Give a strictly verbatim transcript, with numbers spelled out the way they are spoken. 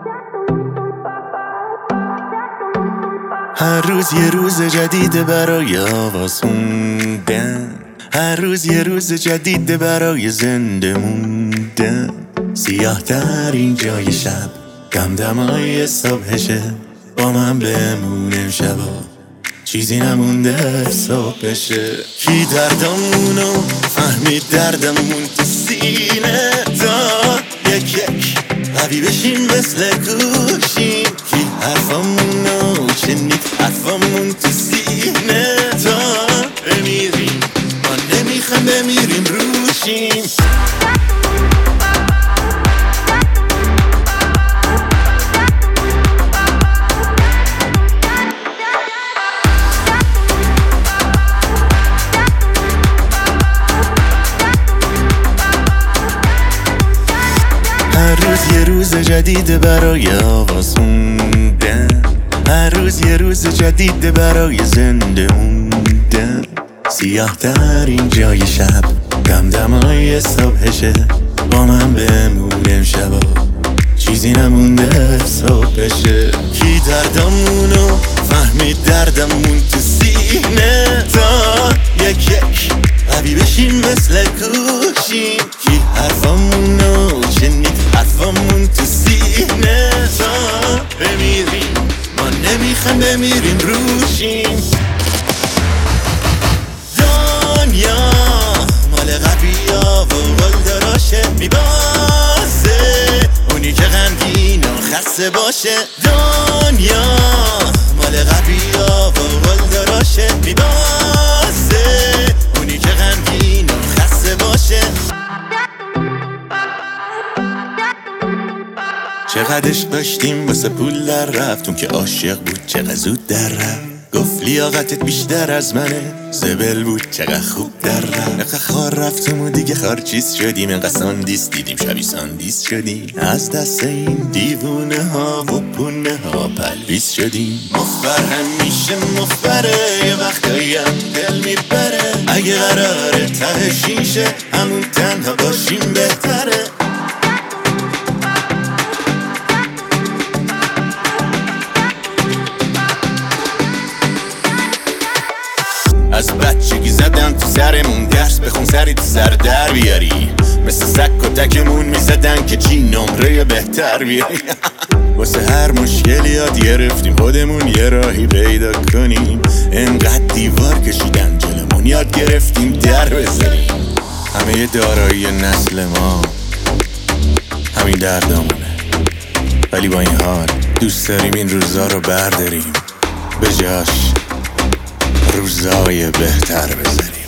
هر روز یه روز جدید برای آواز خوندن، هر روز یه روز جدید برای زنده موندن. سیاه ترین جای شب دمدمای صبحشه، با من بمونم شبا چیزی نمونده صبح بشه. کی دردمونو فهمید دردمون تو سینه تا یک یک قوی بشیم مثل گوشیم. کی حرفمونو شنید حرفمون تو سینه تا بمیریم، ما نمیخوام بمیریم روشیم. هر روز یه روز جدید برای آواز خوندن، هر روز یه روز جدید برای زنده موندن. سیاه ترین جای شب دمدمای صبحشه، با من بمونم شبا چیزی نمونده صبح بشه. کی دردمونو فهمید دردمون تو سینه تا یک یک قوی بشیم مثل گوشیم. کی حرفمونو شنید حرفمون تو سینه تا بمیریم، ما نمیخوام بمیریم روشیم. دنیا مال قویا و قلدراشه، میبازه اونی که غمگین و خسته باشه. دنیا مال قویا و قلدراشه، میبازه اونی که غمگین و خسته باشه. چقدرش داشتیم واسه پول در رفتون که عاشق بود چقدر زود در رفت. گفت لیاقتت بیشتر از منه، زبل بود چقدر خوب در رفت. نقه خار رفتم و دیگه خار چیز شدیم، انقدر ساندیس دیدیم شبی ساندیس شدیم. از دست این دیوونه ها و پونه ها پلویز شدیم. مفبر همیشه مفبره، یه وقتایی هم دل میبره. اگه قراره ته شیشه همون تنها باشیم بهتره. از بچگی زدن تو سرمون درس بخون سری تو سر در بیاری. مثل سک و تکمون میزدن که چی نمره بهتر بیاری. واسه هر مشکلی یاد گرفتیم خودمون یه راهی پیدا کنیم. انقدر دیوار کشیدن جلمون یاد گرفتیم در بزنیم. همه دارایی نسل ما همین دردامونه، ولی با این حال دوست داریم این روزا رو برداریم، به جاش روزای بهتر بذاریم.